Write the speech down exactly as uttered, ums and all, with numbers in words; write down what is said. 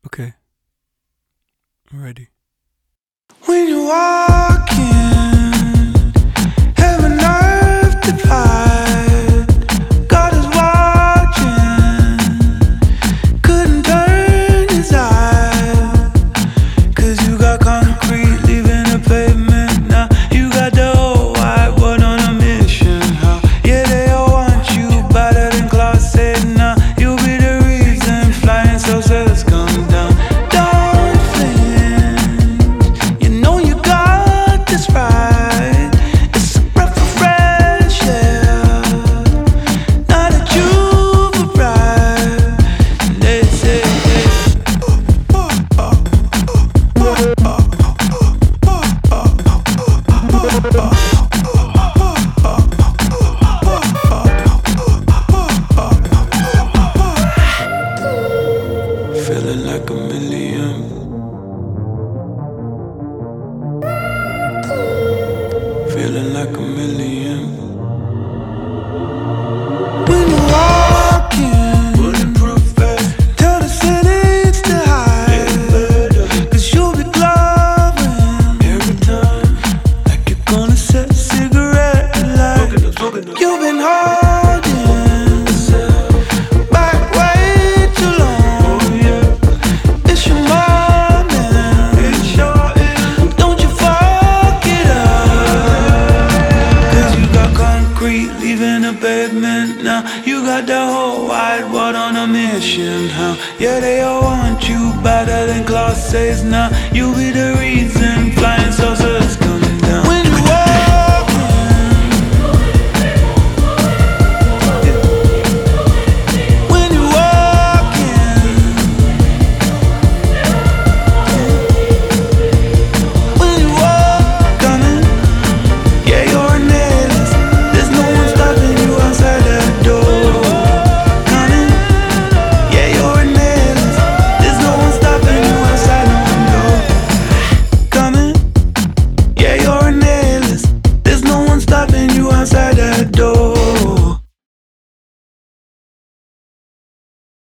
Okay, I'm ready. When you walk in, heaven earth divide. God is watching, couldn't turn his eye. Cause you got concrete leaving the pavement now. You got the whole wide world on a mission. How? Yeah, they all want you better than Claus said now. You'll be the reason flying so sails come down. Don't flinch, you know you got this right. It's a breath of fresh air, now that you've arrived. And they say, feeling like a million. Feeling like a million. When you walk in, bulletproof vest, tell the city to hide. Cause you'll be glowing every time, like you're gonna set a cigarette alight. You've been holding back way too long. It's your moment, don't you fuck it up. Cause you got concrete leaving the pavement now. You got the whole wide world on a mission. How? Yeah, they all want you better than Claus says now. You'll be the reason